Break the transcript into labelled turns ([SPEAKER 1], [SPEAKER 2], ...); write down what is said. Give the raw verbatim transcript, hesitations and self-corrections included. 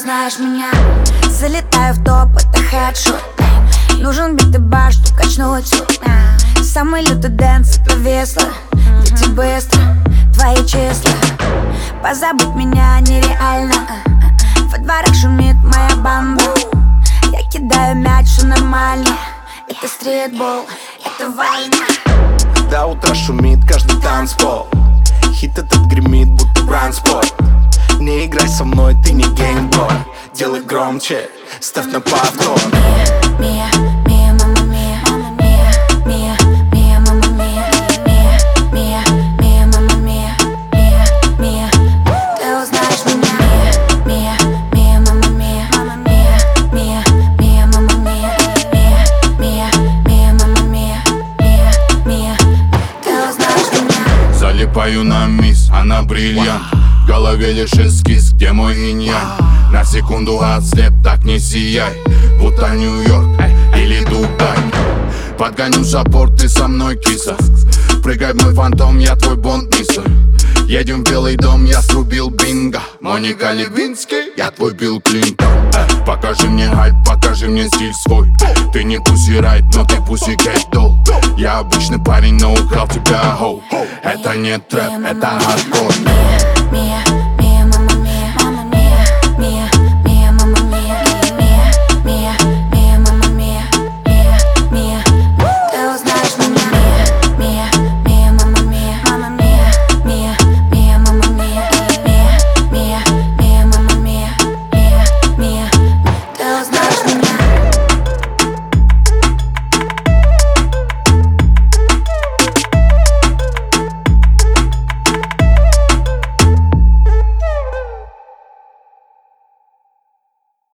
[SPEAKER 1] узнаешь меня. Залетаю в топ, это хедшот. Нужен бит и бар, чтоб качнуть. Самый лютый дэнс, это весло. Дети быстро, твои числа. Позабыть меня нереально. Во дворах шумит моя банда. Я кидаю мяч, все нормально. Это стритбол, это война.
[SPEAKER 2] До утра шумит каждый танцпол. Хит этот гремит, будто бранспорт. Не играй со мной, ты не геймбой. Делай громче, ставь на повтор.
[SPEAKER 1] Мия, мия, мама мия, мия, мия, мия, мама мия, мия, мия, мия, мама мия, мия, мия. Ты узнаешь меня. Мия, мия, мама мия, мия, мия, мия, мама мия, мия, мия, мия, мама мия, мия, мия. Ты узнаешь меня.
[SPEAKER 3] Залипаю на мисс, она бриллиант. В голове лишь эскиз, где мой инь-янь. На секунду отслеп, так не сияй. Будто Нью-Йорк или Дубай. Подгоню забор, ты со мной, киса. Прыгай в мой фантом, я твой бонд, мисса. Едем в Белый дом, я срубил бинго. Моника Левинский, я твой Билл Клинтон. Покажи мне хайп, покажи мне стиль свой. Ты не пуси райт, но ты пуси кейт дол. Я обычный парень, но украл тебя, хоу. Это не трэп, это хардкор.
[SPEAKER 1] Мия,